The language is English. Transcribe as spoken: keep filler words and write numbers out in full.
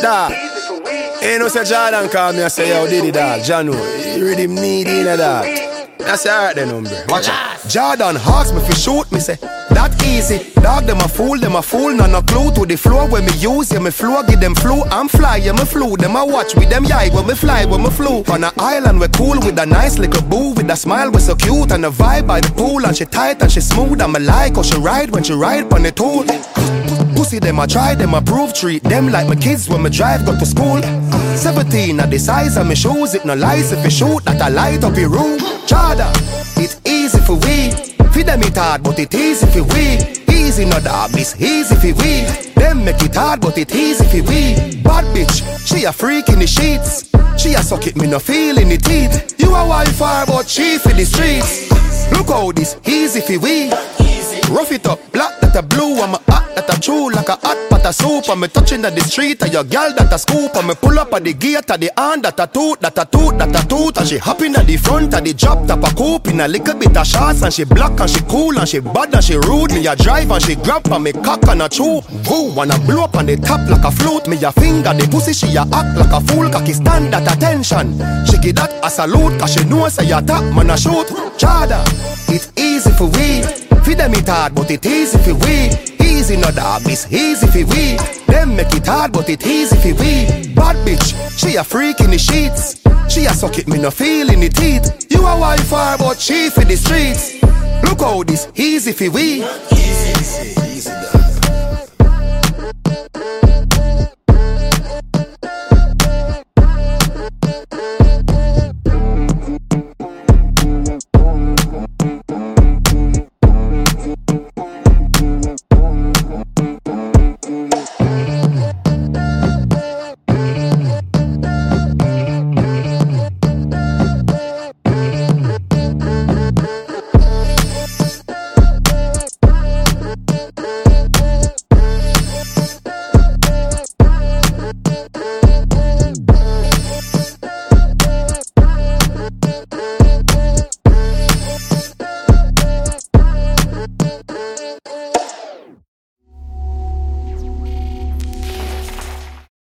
Dog. Ain't no say Jordan call me and say, yo, Diddy dog, Janu, you really need in a dog. I say, alright then, umbre. Watch out. Jordan asked me for shoot me, say, that easy. Dog, them a fool, them a fool, none a clue to the floor when me use, yeah, me flow, give them flu. I'm fly, yeah, me flew, them a watch with them yai when me fly, when me flew. On a island, we cool with a nice little boo, with a smile, we so cute, and a vibe by the pool, and she tight and she smooth, and me like how she ride when she ride on the tool. Pussy, them a try, them a prove, treat them like my kids when me drive, go to school. Seventeen at the size of my shoes, it no lies if you shoot, that I light up your room. Chada, it's easy for we. Feed them it hard, but it easy for we. Easy no dog, this easy for we. Them make it hard, but it easy for we. Bad bitch, she a freak in the sheets. She a suck it, me no feel in the teeth. You a wildfire, but she for the streets. Look how this easy for we. Rough it up, black that a blue, I'm a hot that a true, like a hot pot of soup. I'm a touching at the street, and your girl that a scoop. I'm a pull up at the gate, at the hand that a toot, that a toot, that a toot. And she hopping at the front, at the drop top a coupe. In a little bit of shots, and she black, and she cool, and she bad, and she rude. Me a drive, and she grab, and me cock, and a chew. Woo, wanna blow up on the top like a flute. Me a finger, the pussy, she a act like a fool. Cocky stand at attention. She give that a salute, cause she know say a top, man a shoot. Chada, it's easy for we. Feed them it hard, but it easy for we. Easy no dog, it's easy for we. Them make it hard, but it easy for we. Bad bitch, she a freak in the sheets. She a suck it, me no feel in the teeth. You a wildfire, but she for the streets. Look how this easy for we. Easy, easy, easy,